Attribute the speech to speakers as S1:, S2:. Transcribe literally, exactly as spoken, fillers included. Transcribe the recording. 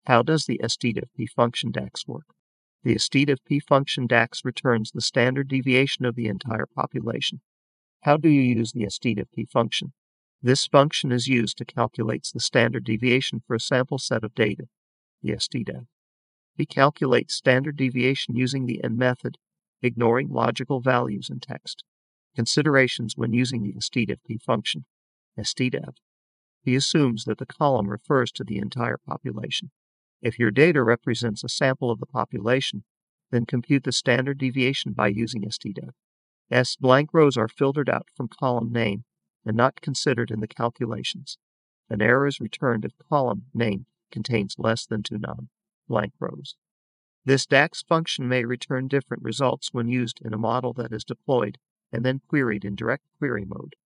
S1: How does the StDiff-P function DAX work? The StDiff-P function DAX returns the standard deviation of the entire population. How do you use the StDiff-P function? This function is used to calculate the standard deviation for a sample set of data, the StDev. We calculate standard deviation using the N method, ignoring logical values in text. Considerations when using the StDiff-P function, StDev. He assumes that the column refers to the entire population. If your data represents a sample of the population, then compute the standard deviation by using StDev. S blank rows are filtered out from column name and not considered in the calculations. An error is returned if column name contains less than two non-blank rows. This DAX function may return different results when used in a model that is deployed and then queried in direct query mode.